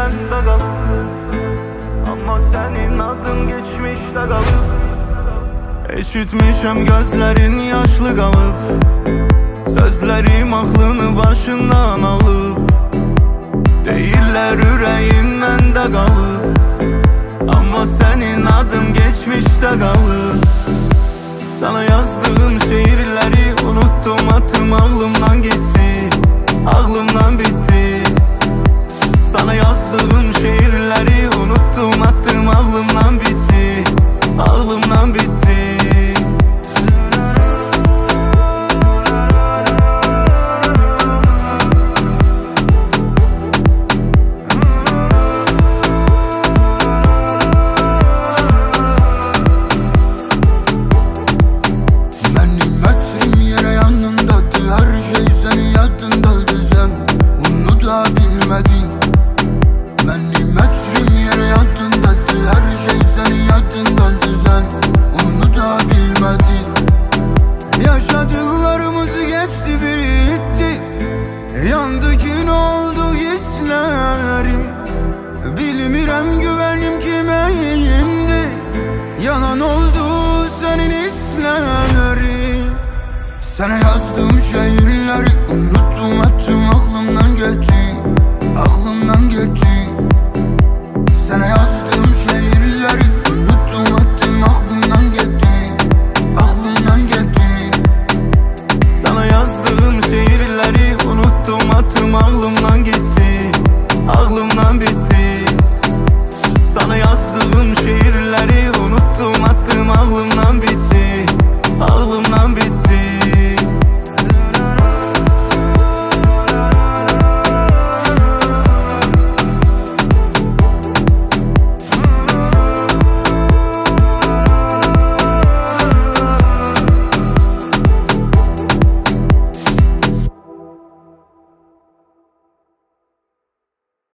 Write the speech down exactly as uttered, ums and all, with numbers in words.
bende kalıp, ama senin adın geçmişte kalıp. Eşitmişem gözlerin yaşlı kalıp, sözlerim aklını başından alıp. Değiller yüreğin mende kalıp, ama senin adın geçmişte kalıp. Sana yazdığım şiirleri unuttum, attım, aklımdan gitti, aklımdan bitti. Sana yazdığım şiirleri unuttum, attım, aklımdan bitti, aklımdan bitti. Yaşadıklarımız geçti bitti, yandı gün oldu hislerim. Bilmirem güvenim kime indi, yalan oldu senin hislerin. Sana yazdığım şiirleri unuttum, attım, aklımdan gitti, aklımdan gitti. Sana yazdığım şiirleri unuttum, attım, aklımdan gitti, aklımdan gitti. Sana yazdığım şiirleri unuttum, attım, aklımdan gitti, aklımdan bitti.